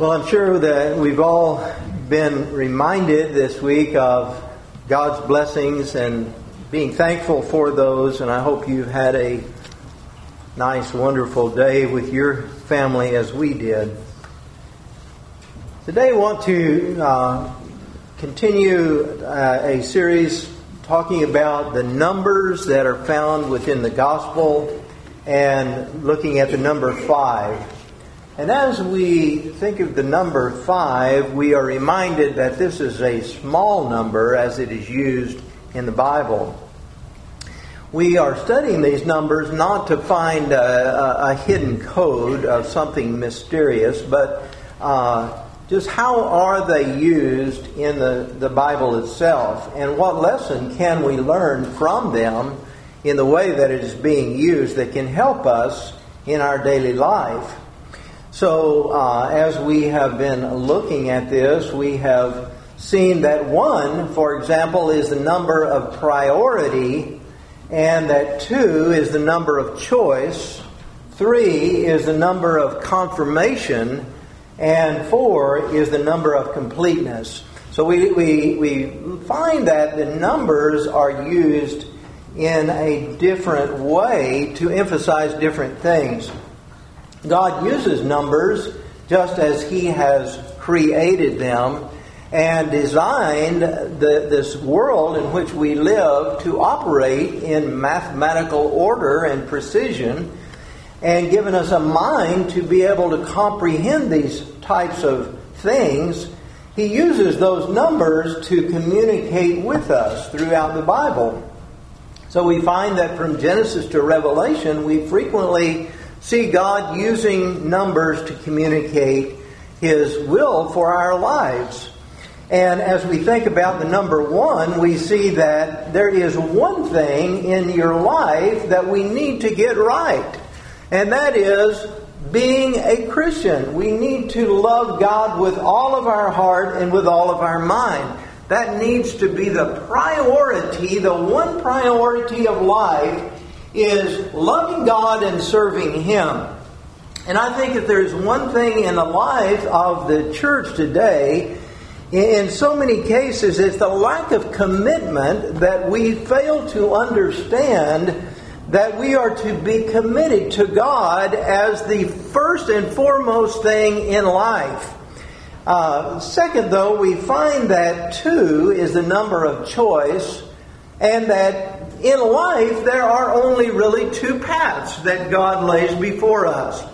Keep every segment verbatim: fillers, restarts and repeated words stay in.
Well, I'm sure that we've all been reminded this week of God's blessings and being thankful for those, and I hope you've had a nice, wonderful day with your family as we did. Today I want to uh, continue uh, a series talking about the numbers that are found within the gospel and looking at the number five. And as we think of the number five, we are reminded that this is a small number as it is used in the Bible. We are studying these numbers not to find a, a hidden code of something mysterious, but uh, just how are they used in the, the Bible itself, and what lesson can we learn from them in the way that it is being used that can help us in our daily life. So uh, as we have been looking at this, we have seen that one, for example, is the number of priority, and that two is the number of choice, three is the number of confirmation, and four is the number of completeness. So we, we, we find that the numbers are used in a different way to emphasize different things. God uses numbers just as He has created them and designed the, this world in which we live to operate in mathematical order and precision, and given us a mind to be able to comprehend these types of things. He uses those numbers to communicate with us throughout the Bible. So we find that from Genesis to Revelation, we frequently see God using numbers to communicate His will for our lives. And as we think about the number one, we see that there is one thing in your life that we need to get right. And that is being a Christian. We need to love God with all of our heart and with all of our mind. That needs to be the priority, the one priority of life, is loving God and serving Him. And I think if there's one thing in the life of the church today, in so many cases, it's the lack of commitment that we fail to understand that we are to be committed to God as the first and foremost thing in life. Uh, second, though, we find that two is the number of choice, and that in life there are only really two paths that God lays before us.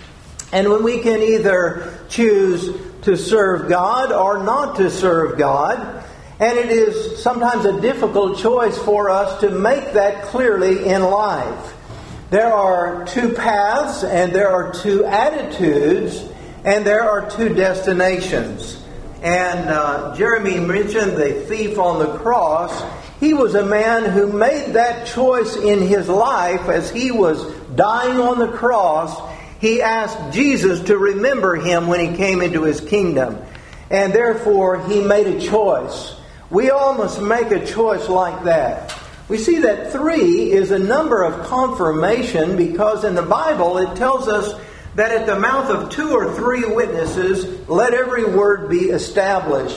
And when we can either choose to serve God or not to serve God, and it is sometimes a difficult choice for us to make that clearly in life. There are two paths, and there are two attitudes, and there are two destinations. And uh, Jeremy mentioned the thief on the cross. He was a man who made that choice in his life as he was dying on the cross. He asked Jesus to remember him when He came into His kingdom. And therefore, he made a choice. We all must make a choice like that. We see that three is a number of confirmation, because in the Bible it tells us that at the mouth of two or three witnesses, let every word be established.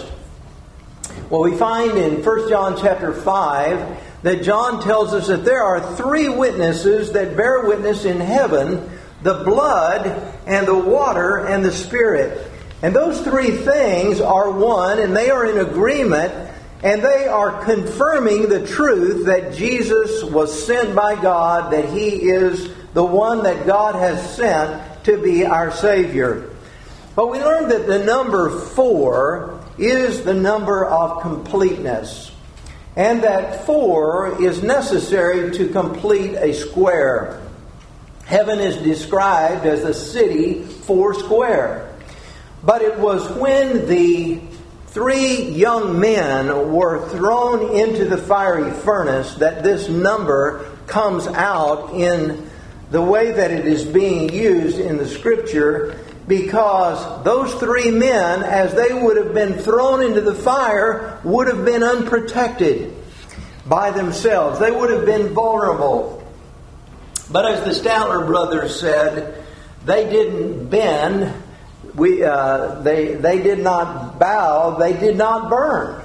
Well, we find in First John chapter five that John tells us that there are three witnesses that bear witness in heaven: the blood and the water and the Spirit. And those three things are one, and they are in agreement, and they are confirming the truth that Jesus was sent by God, that He is the one that God has sent to be our Savior. But we learned that the number four is the number of completeness, and that four is necessary to complete a square. Heaven is described as a city four square. But it was when the three young men were thrown into the fiery furnace that this number comes out in the way that it is being used in the Scripture, because those three men, as they would have been thrown into the fire, would have been unprotected by themselves. They would have been vulnerable. But as the Statler brothers said, they didn't bend we uh, they they did not bow, they did not burn.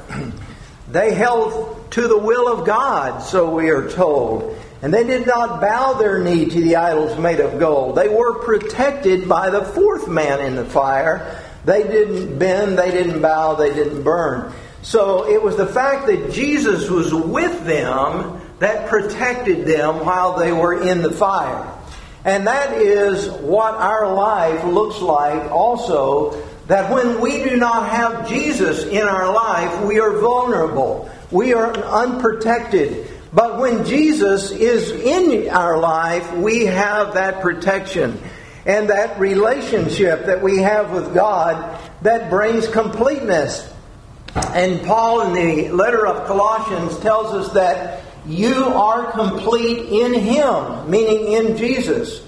They held to the will of God, so we are told. And they did not bow their knee to the idols made of gold. They were protected by the fourth man in the fire. They didn't bend, they didn't bow, they didn't burn. So it was the fact that Jesus was with them that protected them while they were in the fire. And that is what our life looks like also, that when we do not have Jesus in our life, we are vulnerable. We are unprotected. But when Jesus is in our life, we have that protection and that relationship that we have with God that brings completeness. And Paul in the letter of Colossians tells us that you are complete in Him, meaning in Jesus.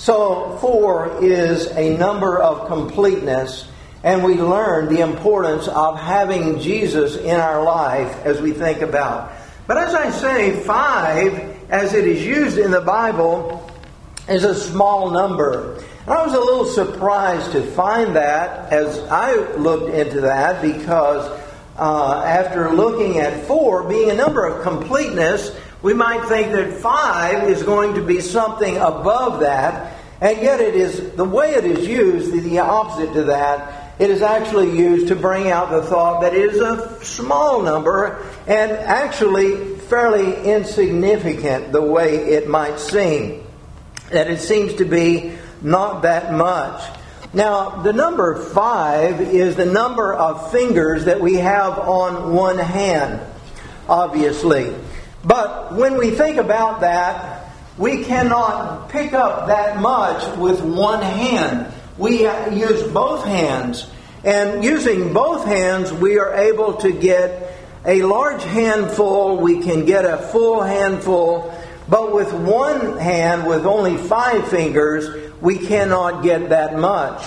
So four is a number of completeness, and we learn the importance of having Jesus in our life as we think about. But as I say, five, as it is used in the Bible, is a small number. And I was a little surprised to find that as I looked into that, because uh, after looking at four being a number of completeness, we might think that five is going to be something above that. And yet it is, the way it is used, the opposite to that. It is actually used to bring out the thought that it is a small number and actually fairly insignificant the way it might seem. That it seems to be not that much. Now, the number five is the number of fingers that we have on one hand, obviously. But when we think about that, we cannot pick up that much with one hand. We use both hands. And using both hands, we are able to get a large handful. We can get a full handful. But with one hand, with only five fingers, we cannot get that much.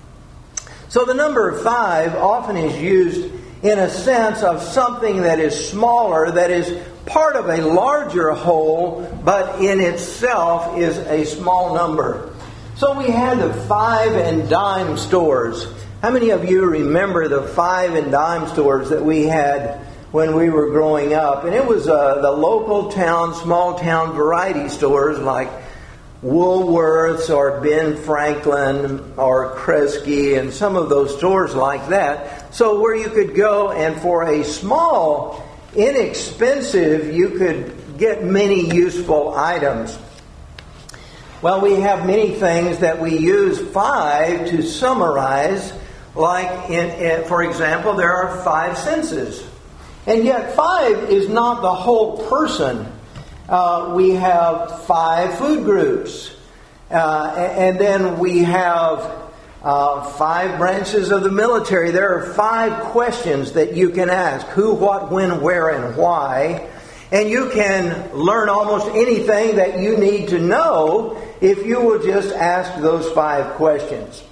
So the number five often is used in a sense of something that is smaller, that is part of a larger whole, but in itself is a small number. So we had the five and dime stores. How many of you remember the five and dime stores that we had when we were growing up? And it was uh, the local town, small town variety stores like Woolworths or Ben Franklin or Kresge and some of those stores like that. So where you could go and for a small, inexpensive, you could get many useful items. Well, we have many things that we use five to summarize. Like, in, in, for example, there are five senses. And yet five is not the whole person. Uh, we have five food groups. Uh, and then we have uh, five branches of the military. There are five questions that you can ask. Who, what, when, where, and why. And you can learn almost anything that you need to know if you will just ask those five questions.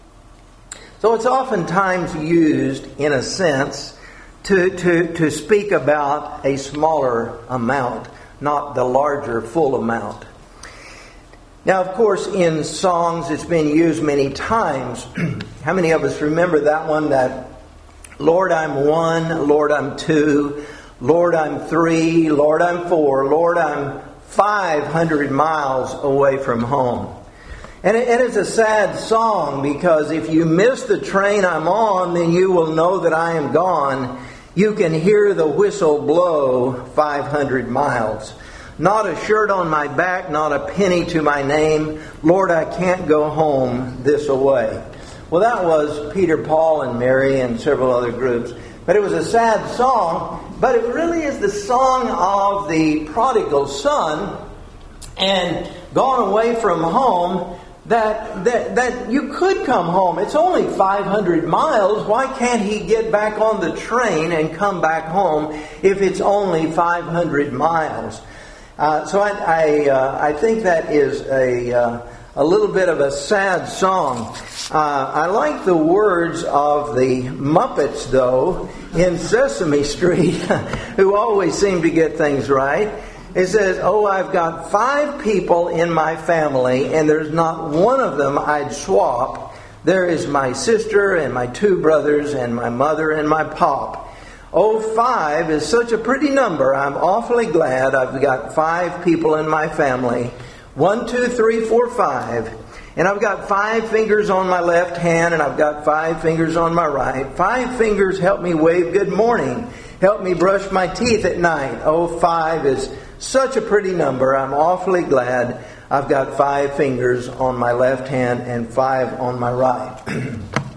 So it's oftentimes used, in a sense, to, to, to speak about a smaller amount, not the larger full amount. Now, of course, in songs it's been used many times. How many of us remember that one, that Lord, I'm one, Lord, I'm two, Lord, I'm three, Lord, I'm four, Lord, I'm five hundred miles away from home. And it is a sad song, because if you miss the train I'm on, then you will know that I am gone. You can hear the whistle blow five hundred miles. Not a shirt on my back, not a penny to my name. Lord, I can't go home this away. Well, that was Peter, Paul, and Mary, and several other groups. But it was a sad song. But it really is the song of the prodigal son and gone away from home. That, that that you could come home. It's only five hundred miles. Why can't he get back on the train and come back home if it's only five hundred miles? Uh, so I I, uh, I think that is a uh, a little bit of a sad song. Uh, I like the words of the Muppets, though, in Sesame Street, who always seem to get things right. It says, oh, I've got five people in my family, and there's not one of them I'd swap. There is my sister and my two brothers and my mother and my pop. Oh, five is such a pretty number. I'm awfully glad I've got five people in my family. One, two, three, four, five. And I've got five fingers on my left hand and I've got five fingers on my right. Five fingers help me wave good morning. Help me brush my teeth at night. Oh, five is such a pretty number. I'm awfully glad I've got five fingers on my left hand and five on my right.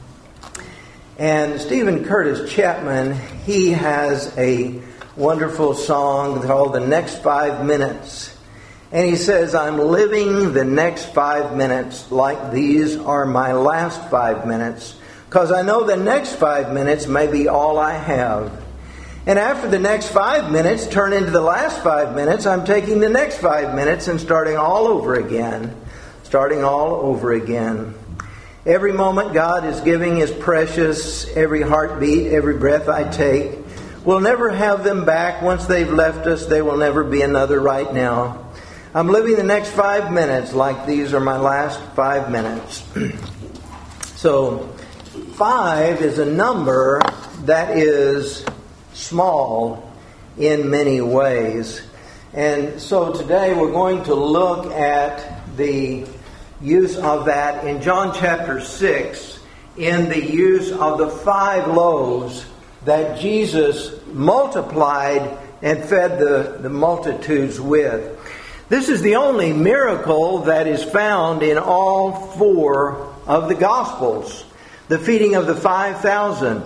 And Stephen Curtis Chapman, he has a wonderful song called The Next Five Minutes. And he says, I'm living the next five minutes like these are my last five minutes, because I know the next five minutes may be all I have. And after the next five minutes turn into the last five minutes, I'm taking the next five minutes and starting all over again. Starting all over again. Every moment God is giving is precious. Every heartbeat, every breath I take. We'll never have them back. Once they've left us, there will never be another right now. I'm living the next five minutes like these are my last five minutes. So, five is a number that is small in many ways. And so today we're going to look at the use of that in John chapter six, in the use of the five loaves that Jesus multiplied and fed the, the multitudes with. This is the only miracle that is found in all four of the Gospels. The feeding of the five thousand.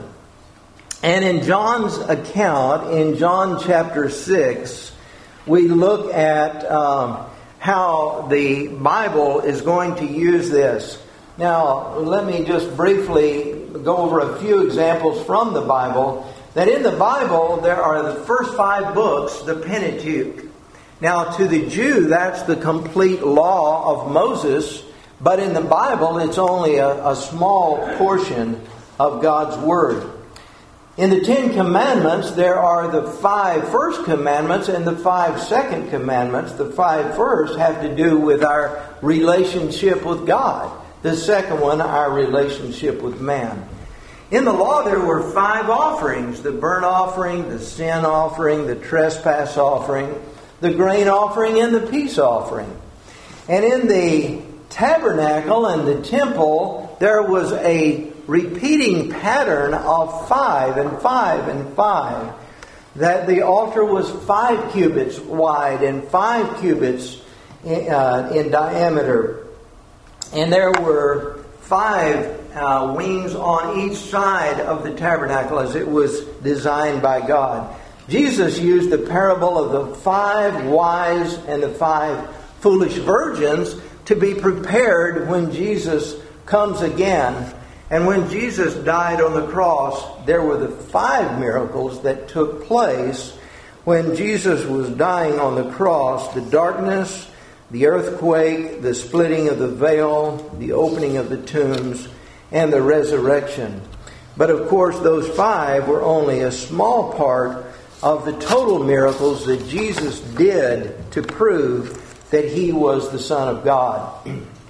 And in John's account, in John chapter six, we look at um, how the Bible is going to use this. Now, let me just briefly go over a few examples from the Bible. That in the Bible, there are the first five books, the Pentateuch. Now, to the Jew, that's the complete law of Moses. But in the Bible, it's only a, a small portion of God's Word. In the Ten Commandments, there are the five first commandments and the five second commandments. The five first have to do with our relationship with God. The second one, our relationship with man. In the law, there were five offerings. The burnt offering, the sin offering, the trespass offering, the grain offering, and the peace offering. And in the tabernacle and the temple, there was a repeating pattern of five and five and five. That the altar was five cubits wide and five cubits in, uh, in diameter. And there were five uh, wings on each side of the tabernacle as it was designed by God. Jesus used the parable of the five wise and the five foolish virgins to be prepared when Jesus comes again. And when Jesus died on the cross, there were the five miracles that took place when Jesus was dying on the cross. The darkness, the earthquake, the splitting of the veil, the opening of the tombs, and the resurrection. But of course, those five were only a small part of the total miracles that Jesus did to prove that He was the Son of God.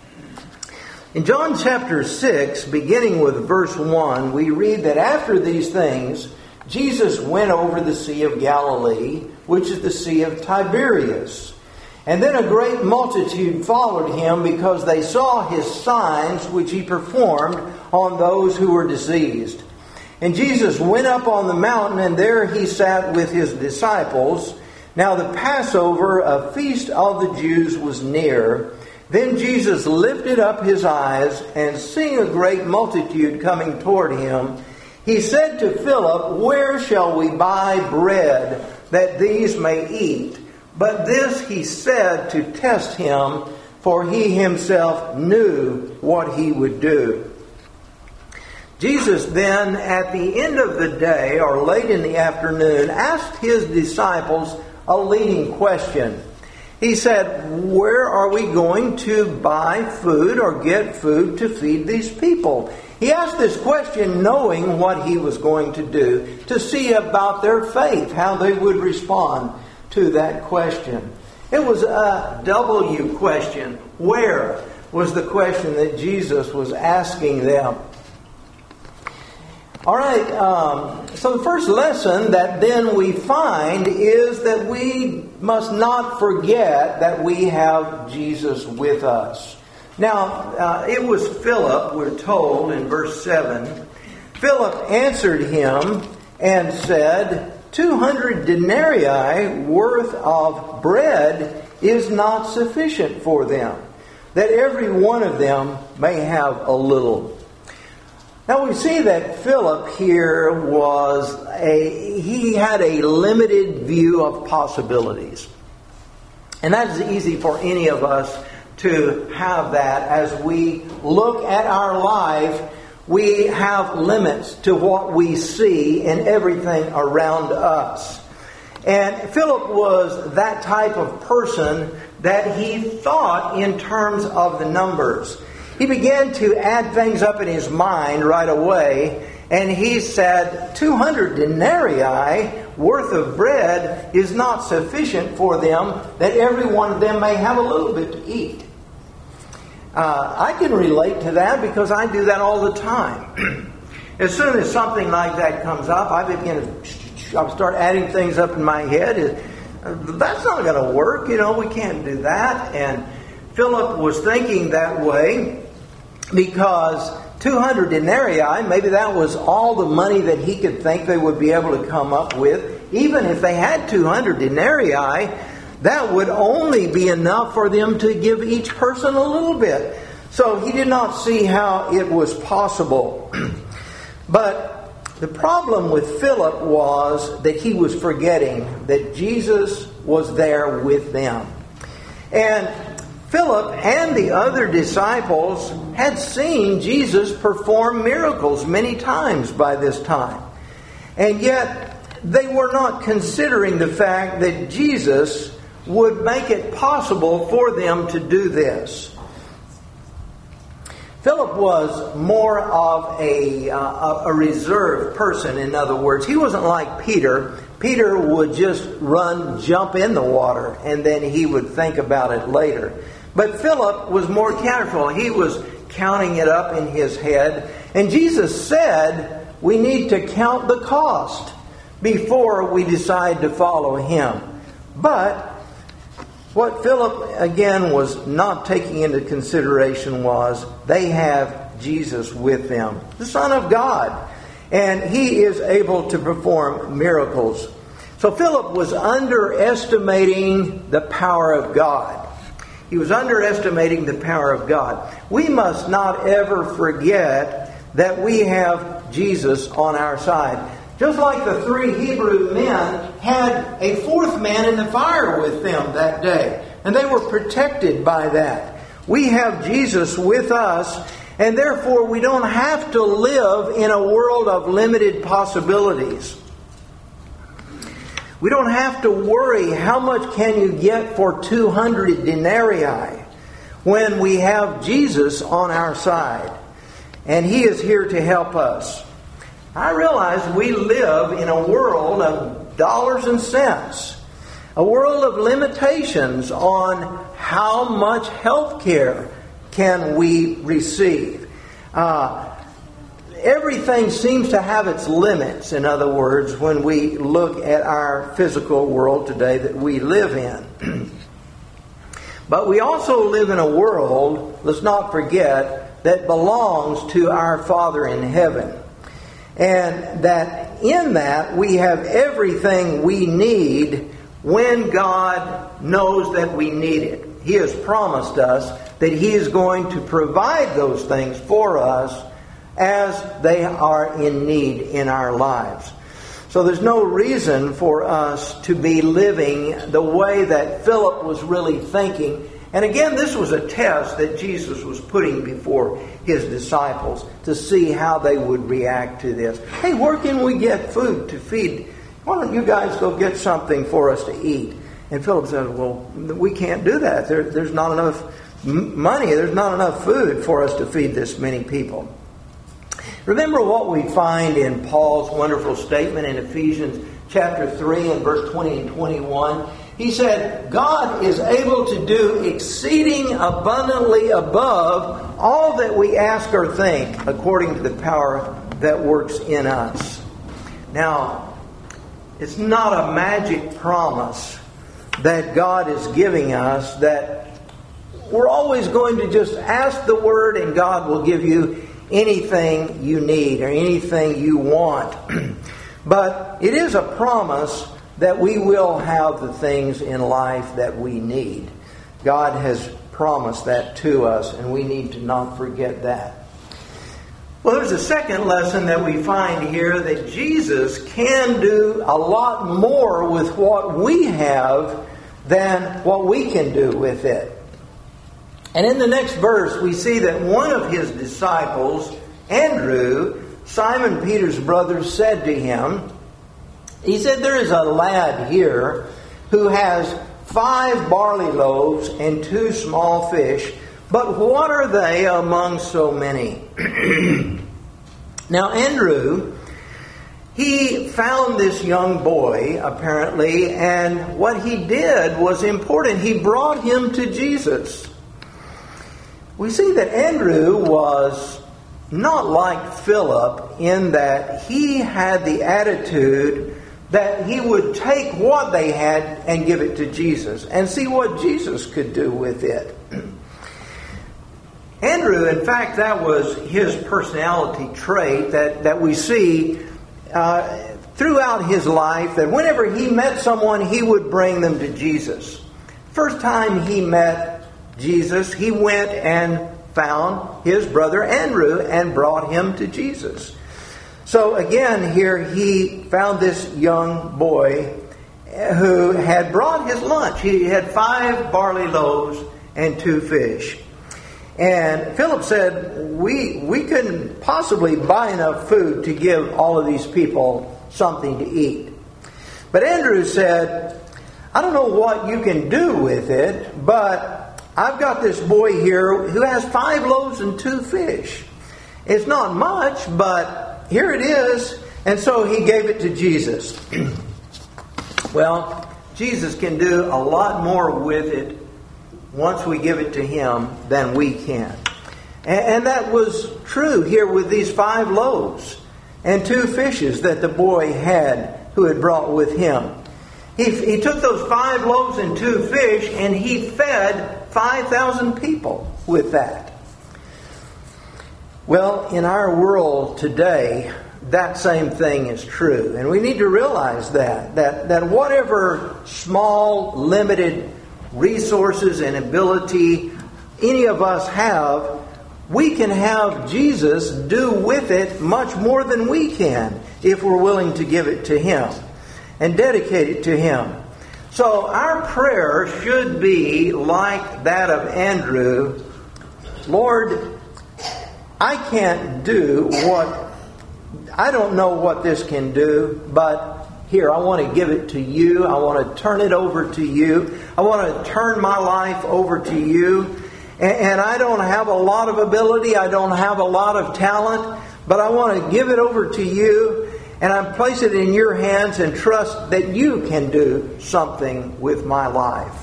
In John chapter six, beginning with verse one, we read that after these things, Jesus went over the Sea of Galilee, which is the Sea of Tiberias. And then a great multitude followed Him because they saw His signs which He performed on those who were diseased. And Jesus went up on the mountain, and there He sat with His disciples. Now the Passover, a feast of the Jews, was near. Then Jesus lifted up His eyes, and seeing a great multitude coming toward Him, He said to Philip, "Where shall we buy bread that these may eat?" But this He said to test Him, for He Himself knew what He would do. Jesus then, at the end of the day, or late in the afternoon, asked His disciples a leading question. He said, "Where are we going to buy food or get food to feed these people?" He asked this question knowing what He was going to do, to see about their faith, how they would respond to that question. It was a W question. Where? was the question that Jesus was asking them. All right, um, so the first lesson that then we find is that we must not forget that we have Jesus with us. Now, uh, it was Philip, we're told in verse seven. Philip answered him and said, two hundred denarii worth of bread is not sufficient for them, that every one of them may have a little. Now we see that Philip here was a, he had a limited view of possibilities. And that is easy for any of us to have that. As we look at our life, we have limits to what we see in everything around us. And Philip was that type of person that he thought in terms of the numbers. He began to add things up in his mind right away, and he said, two hundred denarii worth of bread is not sufficient for them, that every one of them may have a little bit to eat. Uh, I can relate to that because I do that all the time. As soon as something like that comes up, I begin to I start adding things up in my head. That's not going to work, you know, we can't do that. And Philip was thinking that way because two hundred denarii, maybe that was all the money that he could think they would be able to come up with. Even if they had two hundred denarii, that would only be enough for them to give each person a little bit. So he did not see how it was possible. But the problem with Philip was that he was forgetting that Jesus was there with them. And Philip and the other disciples had seen Jesus perform miracles many times by this time. And yet they were not considering the fact that Jesus would make it possible for them to do this. Philip was more of a, uh, a reserved person, in other words. He wasn't like Peter. Peter would just run, jump in the water, and then he would think about it later. But Philip was more careful. He was counting it up in his head. And Jesus said, we need to count the cost before we decide to follow him. But what Philip, again, was not taking into consideration was they have Jesus with them, the Son of God. And he is able to perform miracles. So Philip was underestimating the power of God. He was underestimating the power of God. We must not ever forget that we have Jesus on our side. Just like the three Hebrew men had a fourth man in the fire with them that day. And they were protected by that. We have Jesus with us, and therefore we don't have to live in a world of limited possibilities. We don't have to worry how much can you get for two hundred denarii when we have Jesus on our side. And He is here to help us. I realize we live in a world of dollars and cents. A world of limitations on how much health care can we receive. Uh, everything seems to have its limits, in other words, when we look at our physical world today that we live in. But we also live in a world, let's not forget, that belongs to our Father in heaven. And that in that we have everything we need when God knows that we need it. He has promised us that He is going to provide those things for us as they are in need in our lives. So there's no reason for us to be living the way that Philip was really thinking. And again, this was a test that Jesus was putting before His disciples to see how they would react to this. Hey, where can we get food to feed? Why don't you guys go get something for us to eat? And Philip said, well, we can't do that. There, there's not enough money. There's not enough food for us to feed this many people. Remember what we find in Paul's wonderful statement in Ephesians chapter three and verse twenty and twenty-one. He said, God is able to do exceeding abundantly above all that we ask or think, according to the power that works in us. Now, it's not a magic promise that God is giving us that we're always going to just ask the Word and God will give you anything you need or anything you want. But it is a promise that we will have the things in life that we need. God has promised that to us, and we need to not forget that. Well, there's a second lesson that we find here, that Jesus can do a lot more with what we have than what we can do with it. And in the next verse, we see that one of his disciples, Andrew, Simon Peter's brother, said to him, he said, there is a lad here who has five barley loaves and two small fish, but what are they among so many? Now, Andrew, he found this young boy, apparently, and what he did was important. He brought him to Jesus. We see that Andrew was not like Philip in that he had the attitude that he would take what they had and give it to Jesus and see what Jesus could do with it. Andrew, in fact, that was his personality trait that, that we see uh, throughout his life, that whenever he met someone, he would bring them to Jesus. First time he met Jesus, he went and found his brother Andrew and brought him to Jesus. So again, here he found this young boy who had brought his lunch. He had five barley loaves and two fish. And Philip said, we, we couldn't possibly buy enough food to give all of these people something to eat. But Andrew said, I don't know what you can do with it, but I've got this boy here who has five loaves and two fish. It's not much, but here it is. And so he gave it to Jesus. Well, Jesus can do a lot more with it once we give it to Him than we can. And, and that was true here with these five loaves and two fishes that the boy had who had brought with him. He, he took those five loaves and two fish and he fed five thousand people with that. Well, in our world today, that same thing is true. And we need to realize that, that, that whatever small, limited resources and ability any of us have, we can have Jesus do with it much more than we can if we're willing to give it to Him and dedicate it to Him. So our prayer should be like that of Andrew. Lord, I can't do what, I don't know what this can do, but here, I want to give it to you. I want to turn it over to you. I want to turn my life over to you. And, and I don't have a lot of ability. I don't have a lot of talent, but I want to give it over to you. And I place it in your hands and trust that you can do something with my life.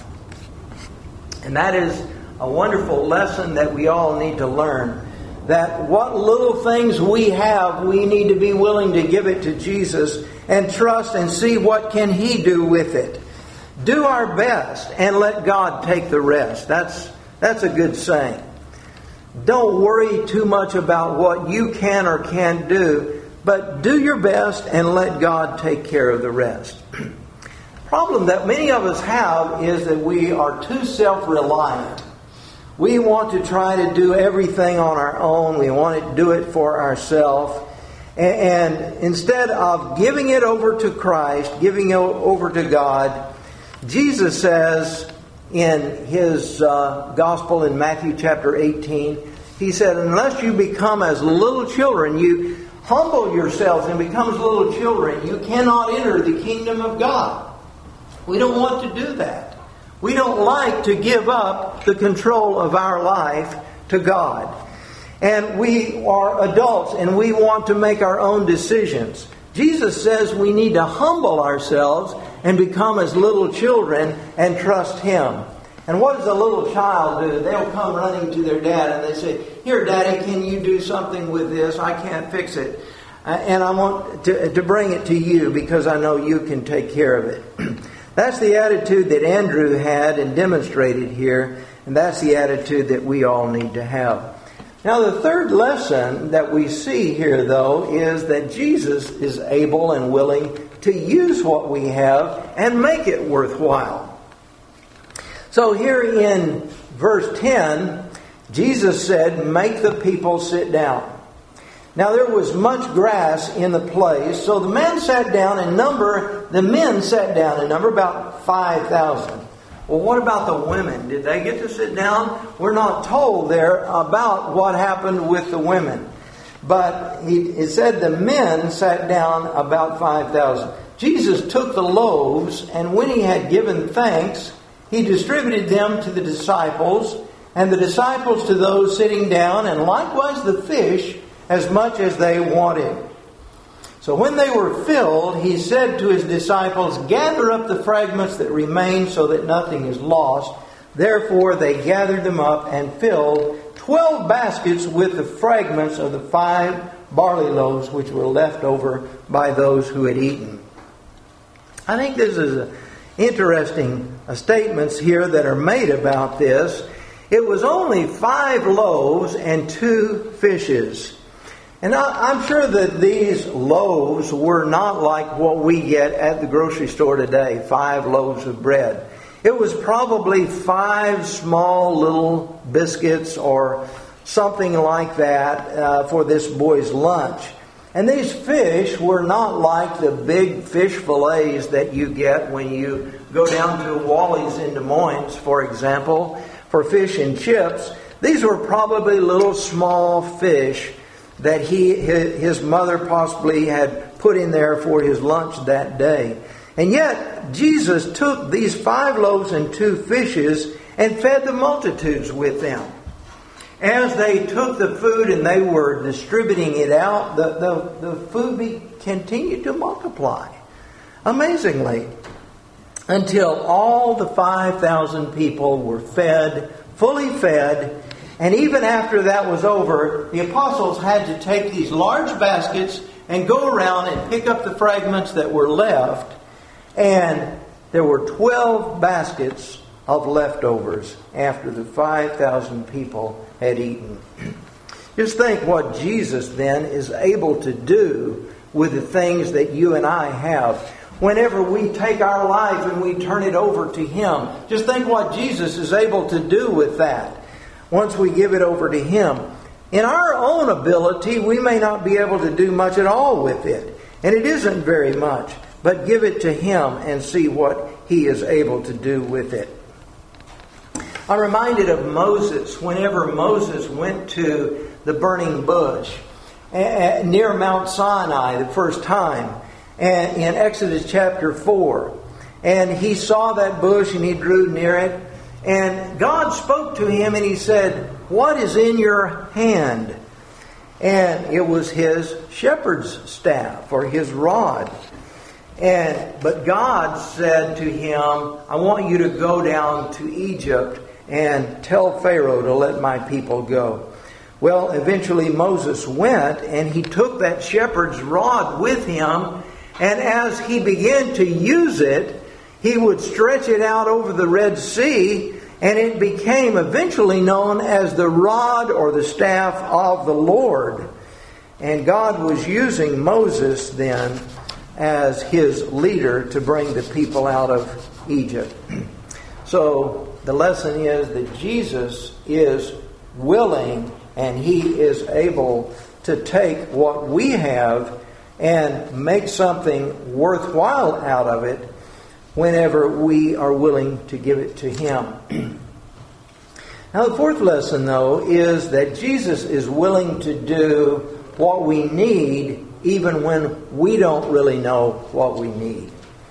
And that is a wonderful lesson that we all need to learn. That what little things we have, we need to be willing to give it to Jesus and trust and see what can He do with it. Do our best and let God take the rest. That's, that's a good saying. Don't worry too much about what you can or can't do, but do your best and let God take care of the rest. The problem that many of us have is that we are too self-reliant. We want to try to do everything on our own. We want to do it for ourselves. And instead of giving it over to Christ, giving it over to God, Jesus says in His uh, Gospel in Matthew chapter eighteen, He said, unless you become as little children, you humble yourselves and become as little children, you cannot enter the kingdom of God. We don't want to do that. We don't like to give up the control of our life to God. And we are adults and we want to make our own decisions. Jesus says we need to humble ourselves and become as little children and trust Him. And what does a little child do? They'll come running to their dad and they say, "Here, Daddy, can you do something with this? I can't fix it. Uh, and I want to, to bring it to you because I know you can take care of it." That's the attitude that Andrew had and demonstrated here. And that's the attitude that we all need to have. Now, the third lesson that we see here, though, is that Jesus is able and willing to use what we have and make it worthwhile. So here in verse ten, Jesus said, "Make the people sit down." Now there was much grass in the place, so the men sat down in number, the men sat down in number about five thousand. Well, what about the women? Did they get to sit down? We're not told there about what happened with the women. But he, it said the men sat down about five thousand. Jesus took the loaves, and when He had given thanks, He distributed them to the disciples, and the disciples to those sitting down, and likewise the fish, as much as they wanted. So when they were filled, He said to His disciples, "Gather up the fragments that remain so that nothing is lost." Therefore they gathered them up and filled twelve baskets with the fragments of the five barley loaves which were left over by those who had eaten. I think this is a interesting uh, statements here that are made about this. It was only five loaves and two fishes. And I, I'm sure that these loaves were not like what we get at the grocery store today, five loaves of bread. It was probably five small little biscuits or something like that uh, for this boy's lunch. And these fish were not like the big fish fillets that you get when you go down to Wally's in Des Moines, for example, for fish and chips. These were probably little small fish that he his mother possibly had put in there for his lunch that day. And yet, Jesus took these five loaves and two fishes and fed the multitudes with them. As they took the food and they were distributing it out, the, the, the food be, continued to multiply. Amazingly. Until all the five thousand people were fed, fully fed. And even after that was over, the apostles had to take these large baskets and go around and pick up the fragments that were left. And there were twelve baskets of leftovers after the five thousand people had eaten. Just think what Jesus then is able to do with the things that you and I have. Whenever we take our life and we turn it over to Him, just think what Jesus is able to do with that. Once we give it over to Him. In our own ability, we may not be able to do much at all with it. And it isn't very much. But give it to Him and see what He is able to do with it. I'm reminded of Moses. Whenever Moses went to the burning bush near Mount Sinai the first time, and in Exodus chapter four. And he saw that bush and he drew near it. And God spoke to him and He said, "What is in your hand?" And it was his shepherd's staff or his rod. And but God said to him, "I want you to go down to Egypt and tell Pharaoh to let my people go." Well, eventually Moses went and he took that shepherd's rod with him. And as he began to use it, he would stretch it out over the Red Sea, and it became eventually known as the rod or the staff of the Lord. And God was using Moses then as His leader to bring the people out of Egypt. So the lesson is that Jesus is willing and He is able to take what we have and make something worthwhile out of it whenever we are willing to give it to Him. Now the fourth lesson, though, is that Jesus is willing to do what we need even when we don't really know what we need.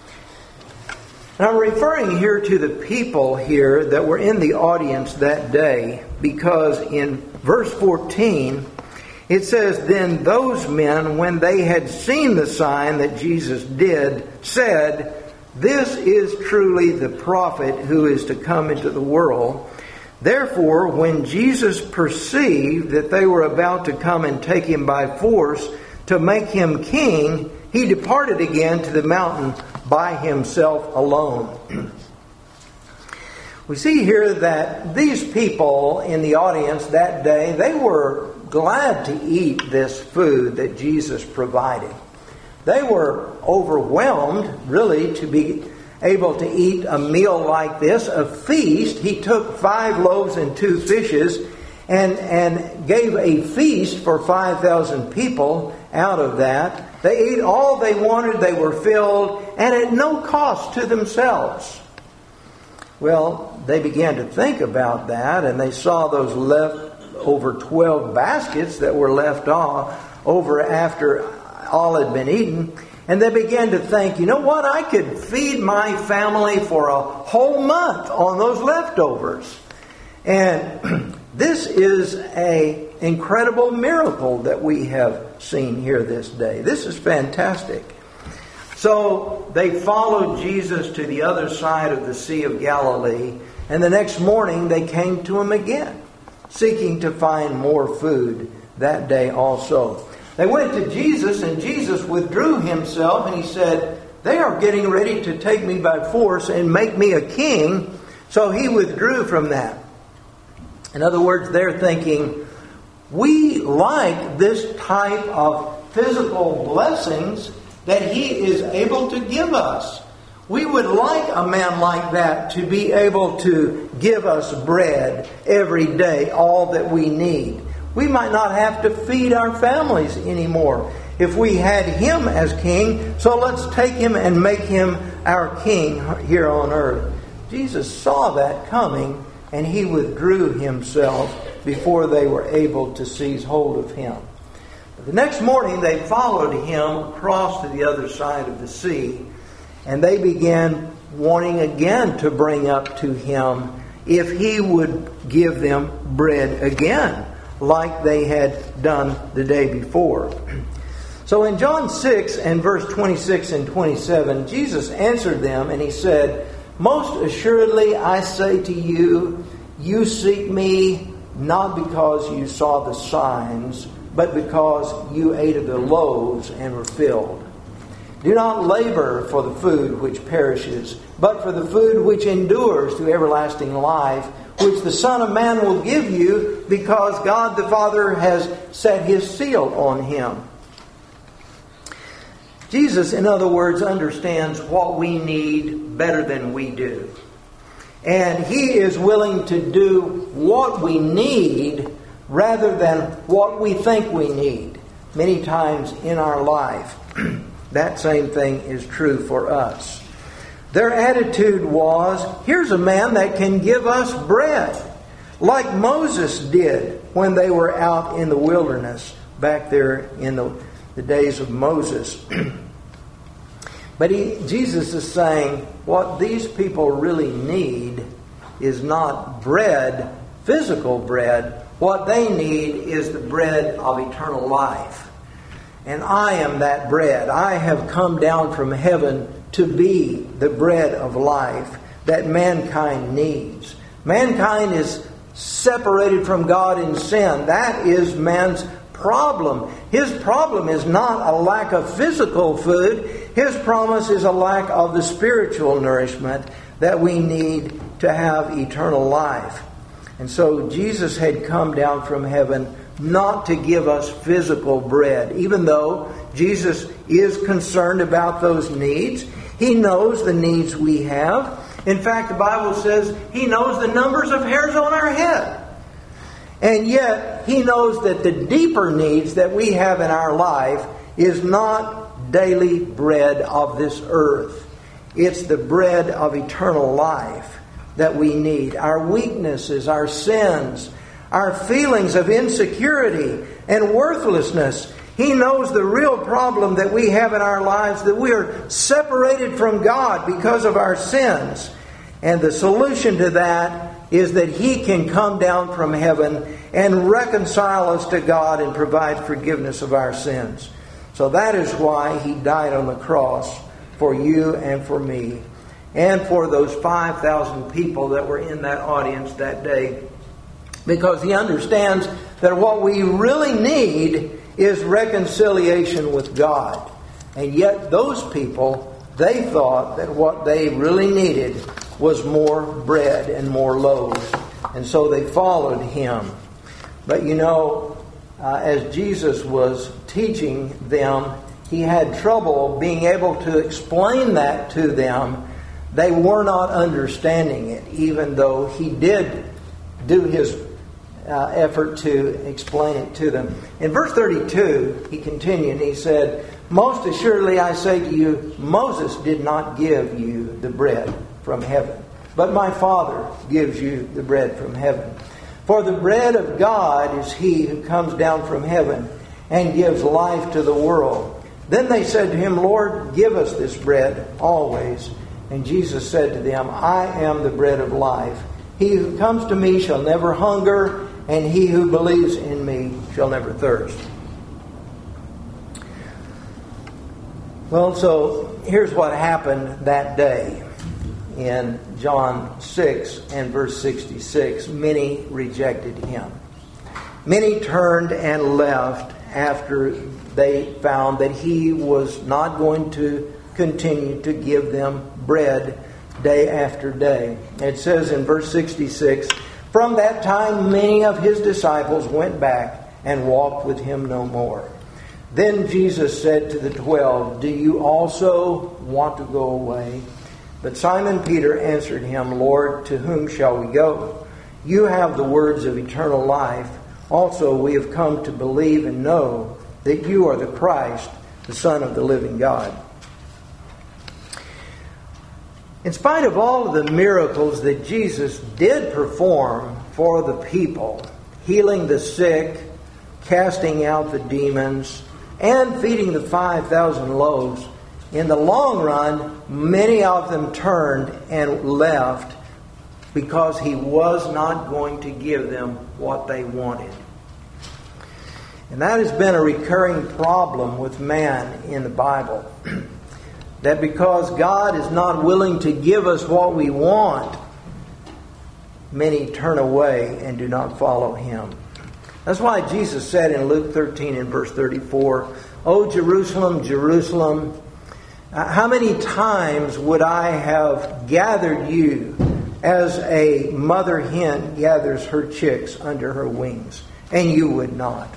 And I'm referring here to the people here that were in the audience that day, because in verse fourteen, it says, "Then those men, when they had seen the sign that Jesus did, said, This is truly the prophet who is to come into the world. Therefore, when Jesus perceived that they were about to come and take him by force to make him king, he departed again to the mountain by himself alone. We see here that these people in the audience that day, they were glad to eat this food that Jesus provided. They were overwhelmed, really, to be able to eat a meal like this, a feast. He took five loaves and two fishes and, and gave a feast for five thousand people out of that. They ate all they wanted, they were filled, and at no cost to themselves. Well, they began to think about that, and they saw those left over twelve baskets that were left off over after all had been eaten. And they began to think, you know what, I could feed my family for a whole month on those leftovers. And this is an incredible miracle that we have seen here this day. This is fantastic. So they followed Jesus to the other side of the Sea of Galilee, and the next morning they came to him again, seeking to find more food that day also. They went to Jesus, and Jesus withdrew himself, and he said, they are getting ready to take me by force and make me a king. So he withdrew from that. In other words, they're thinking, we like this type of physical blessings that he is able to give us. We would like a man like that to be able to give us bread every day, all that we need. We might not have to feed our families anymore if we had him as king. So let's take him and make him our king here on earth. Jesus saw that coming, and he withdrew himself before they were able to seize hold of him. But the next morning they followed him across to the other side of the sea, and they began wanting again to bring up to him if he would give them bread again, like they had done the day before. So in John six and verse twenty-six and twenty-seven, Jesus answered them and he said, most assuredly I say to you, you seek me not because you saw the signs, but because you ate of the loaves and were filled. Do not labor for the food which perishes, but for the food which endures to everlasting life, which the Son of Man will give you, because God the Father has set his seal on him. Jesus, in other words, understands what we need better than we do. And he is willing to do what we need rather than what we think we need many times in our life. That same thing is true for us. Their attitude was, here's a man that can give us bread, like Moses did when they were out in the wilderness back there in the, the days of Moses. But he, Jesus is saying what these people really need is not bread, physical bread. What they need is the bread of eternal life. And I am that bread. I have come down from heaven to be the bread of life that mankind needs. Mankind is separated from God in sin. That is man's problem. His problem is not a lack of physical food. His promise is a lack of the spiritual nourishment that we need to have eternal life. And so Jesus had come down from heaven not to give us physical bread, even though Jesus is concerned about those needs. He knows the needs we have. In fact, the Bible says he knows the numbers of hairs on our head. And yet, he knows that the deeper needs that we have in our life is not daily bread of this earth. It's the bread of eternal life that we need. Our weaknesses, our sins, our feelings of insecurity and worthlessness. He knows the real problem that we have in our lives, that we are separated from God because of our sins. And the solution to that is that he can come down from heaven and reconcile us to God and provide forgiveness of our sins. So that is why he died on the cross, for you and for me, and for those five thousand people that were in that audience that day. Because he understands that what we really need is reconciliation with God. And yet those people, they thought that what they really needed was more bread and more loaves. And so they followed him. But you know, uh, as Jesus was teaching them, he had trouble being able to explain that to them. They were not understanding it, even though he did do his uh, effort to explain it to them. In verse thirty-two, he continued, he said, "Most assuredly I say to you, Moses did not give you the bread from heaven, but my Father gives you the bread from heaven. For the bread of God is he who comes down from heaven and gives life to the world." Then they said to him, "Lord, give us this bread always." And Jesus said to them, "I am the bread of life. He who comes to me shall never hunger, and he who believes in me shall never thirst." Well, so here's what happened that day. In John six and verse sixty-six, many rejected him. Many turned and left after they found that he was not going to continue to give them bread day after day. It says in verse sixty-six, "From that time many of his disciples went back and walked with him no more. Then Jesus said to the twelve, 'Do you also want to go away?' But Simon Peter answered him, 'Lord, to whom shall we go? You have the words of eternal life. Also we have come to believe and know that you are the Christ, the Son of the living God.'" In spite of all of the miracles that Jesus did perform for the people, healing the sick, casting out the demons, and feeding the five thousand loaves, in the long run, many of them turned and left because he was not going to give them what they wanted. And that has been a recurring problem with man in the Bible. That because God is not willing to give us what we want, many turn away and do not follow him. That's why Jesus said in Luke thirteen and verse thirty-four, "O Jerusalem, Jerusalem, how many times would I have gathered you as a mother hen gathers her chicks under her wings, and you would not?"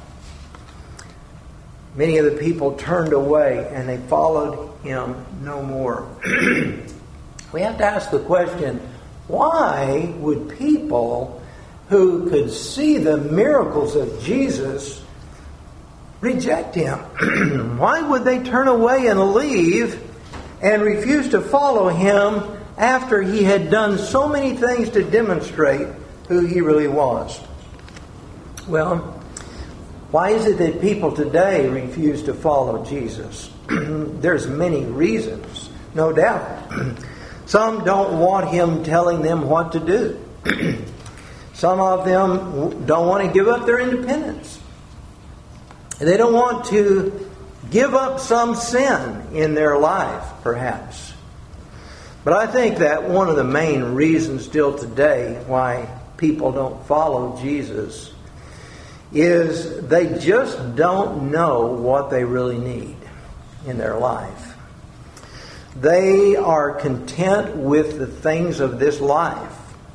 Many of the people turned away and they followed him no more. We have to ask the question, why would people who could see the miracles of Jesus reject him? Why would they turn away and leave and refuse to follow him after he had done so many things to demonstrate who he really was? Well, why is it that people today refuse to follow Jesus? There's many reasons, no doubt. Some don't want him telling them what to do. Some of them don't want to give up their independence. They don't want to give up some sin in their life, perhaps. But I think that one of the main reasons still today why people don't follow Jesus is they just don't know what they really need in their life. They are content with the things of this life.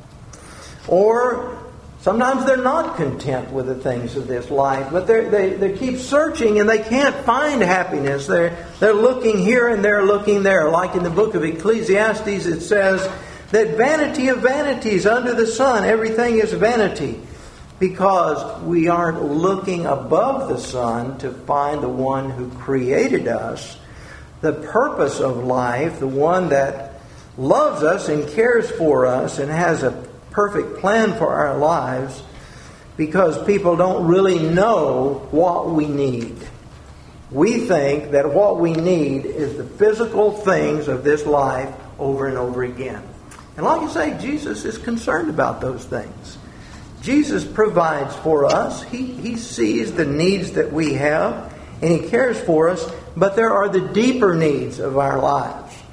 Or sometimes they're not content with the things of this life, but they they keep searching and they can't find happiness. They're, they're looking here and they're looking there. Like in the book of Ecclesiastes, it says that vanity of vanities under the sun, everything is vanity. Because we aren't looking above the sun to find the one who created us, the purpose of life, the one that loves us and cares for us and has a perfect plan for our lives, because people don't really know what we need. We think that what we need is the physical things of this life over and over again. And like I say, Jesus is concerned about those things. Jesus provides for us. He, he sees the needs that we have, and he cares for us. But there are the deeper needs of our lives.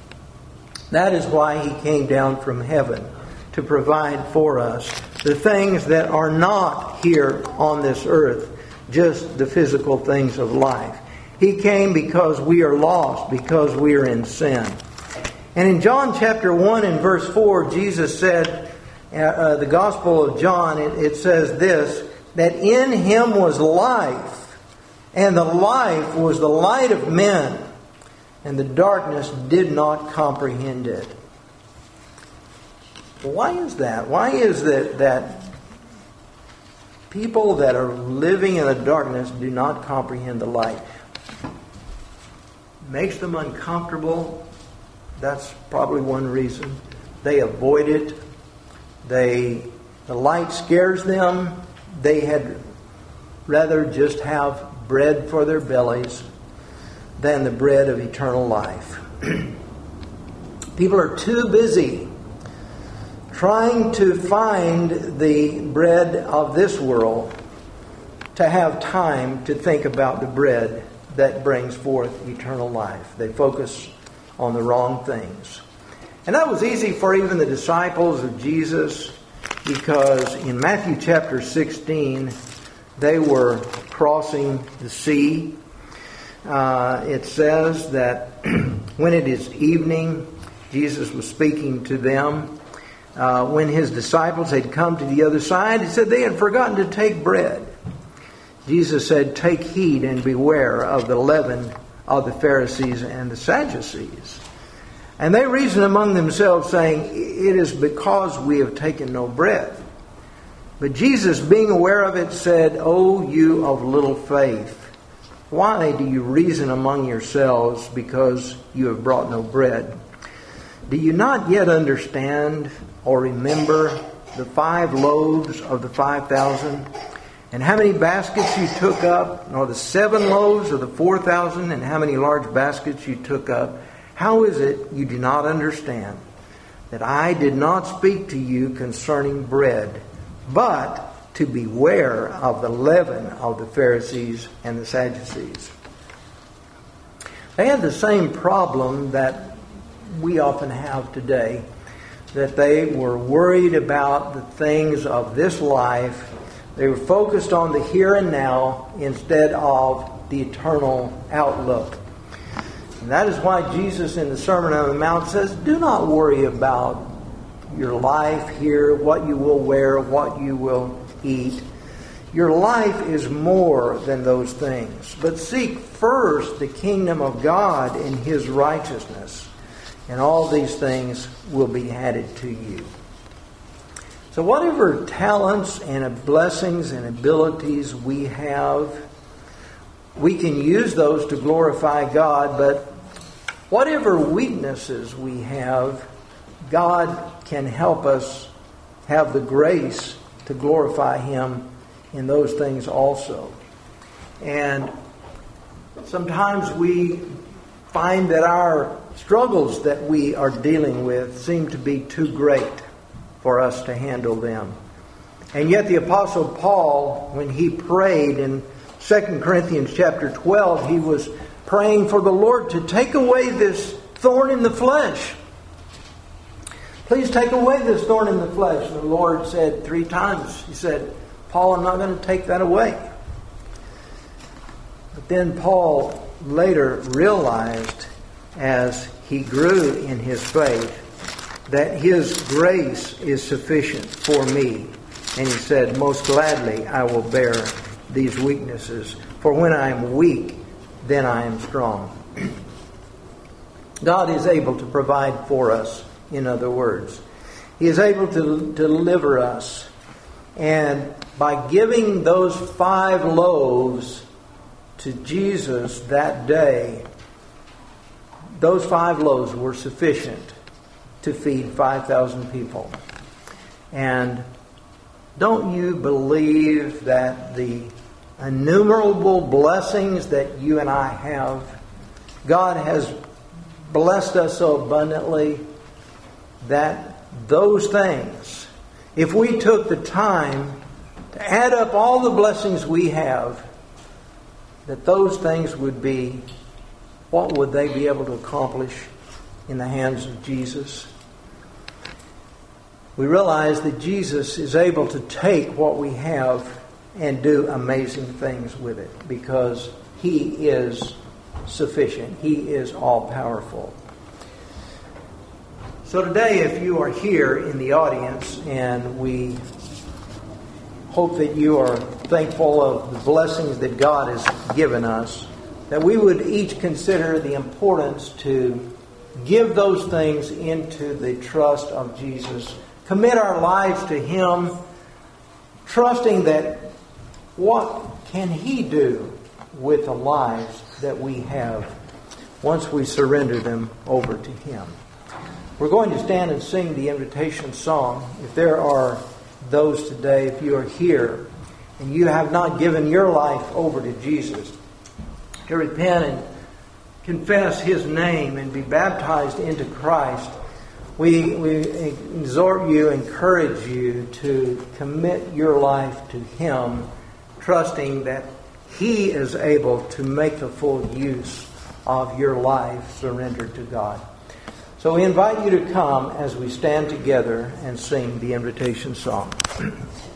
That is why He came down from heaven, to provide for us the things that are not here on this earth, just the physical things of life. He came because we are lost, because we are in sin. And in John chapter one and verse four, Jesus said, uh, uh, the Gospel of John, it, it says this, that in Him was life, and the life was the light of men, and the darkness did not comprehend it. Why is that? Why is it that people that are living in the darkness do not comprehend the light? Makes them uncomfortable. That's probably one reason. They avoid it. They, the light scares them. They had rather just have bread for their bellies than the bread of eternal life. People are too busy trying to find the bread of this world to have time to think about the bread that brings forth eternal life. They focus on the wrong things. And that was easy for even the disciples of Jesus, because in Matthew chapter sixteen, they were crossing the sea. Uh, it says that when it is evening, Jesus was speaking to them. Uh, when His disciples had come to the other side, He said they had forgotten to take bread. Jesus said, "Take heed and beware of the leaven of the Pharisees and the Sadducees." And they reasoned among themselves, saying, "It is because we have taken no bread." But Jesus, being aware of it, said, "O you of little faith, why do you reason among yourselves because you have brought no bread? Do you not yet understand or remember the five loaves of the five thousand, and how many baskets you took up, nor the seven loaves of the four thousand, and how many large baskets you took up? How is it you do not understand that I did not speak to you concerning bread, but to beware of the leaven of the Pharisees and the Sadducees?" They had the same problem that we often have today, that they were worried about the things of this life. They were focused on the here and now instead of the eternal outlook. And that is why Jesus in the Sermon on the Mount says, do not worry about your life here, what you will wear, what you will eat. Your life is more than those things. But seek first the kingdom of God and His righteousness, and all these things will be added to you. So whatever talents and blessings and abilities we have, we can use those to glorify God, but whatever weaknesses we have, God can help us have the grace to glorify Him in those things also. And sometimes we find that our struggles that we are dealing with seem to be too great for us to handle them. And yet the Apostle Paul, when he prayed in Second Corinthians chapter twelve, he was praying for the Lord to take away this thorn in the flesh. Please take away this thorn in the flesh. And the Lord said three times, He said, Paul, I'm not going to take that away. But then Paul later realized, as he grew in his faith, that His grace is sufficient for me. And he said, most gladly I will bear these weaknesses, for when I am weak, then I am strong. God is able to provide for us, in other words. He is able to, to deliver us. And by giving those five loaves to Jesus that day, those five loaves were sufficient to feed five thousand people. And don't you believe that the innumerable blessings that you and I have, God has blessed us so abundantly that those things, if we took the time to add up all the blessings we have, that those things would be, what would they be able to accomplish in the hands of Jesus, we realize that Jesus is able to take what we have and do amazing things with it because He is sufficient. He is all-powerful. So today, if you are here in the audience, and we hope that you are thankful of the blessings that God has given us, that we would each consider the importance to give those things into the trust of Jesus. Commit our lives to Him, trusting that what can He do with the lives that we have once we surrender them over to Him. We're going to stand and sing the invitation song. If there are those today, if you are here and you have not given your life over to Jesus, to repent and confess His name and be baptized into Christ, we, we exhort you, encourage you to commit your life to Him, trusting that He is able to make the full use of your life surrendered to God. So we invite you to come as we stand together and sing the invitation song.